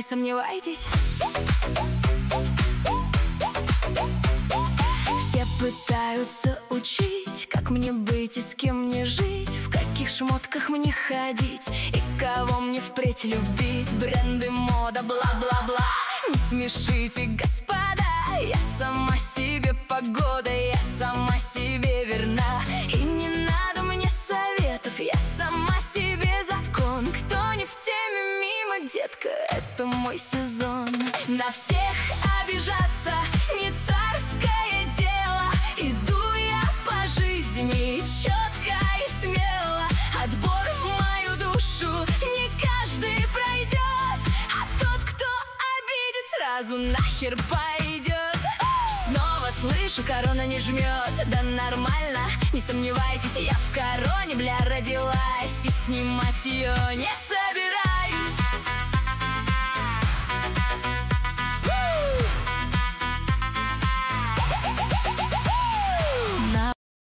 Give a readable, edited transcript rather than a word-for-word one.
сомневайтесь. Все пытаются учить, как мне быть и с кем мне жить, в каких шмотках мне ходить и кого мне впредь любить. Бренды, мода, бла-бла-бла. Не смешите, господа, я сама себе погода, я сама себе верна. И не надо мне советов, я сама себе закон. Кто не в теме, мимо, детка, это мой сезон. На всех обижаться не царское дело. Иду я по жизни четко и смело. Отбор в мою душу не каждый пройдет, а тот, кто обидит, сразу нахер пойдет. Снова слышу, корона не жмет. Да нормально, не сомневайтесь, я в короне, бля, родилась, и снимать ее не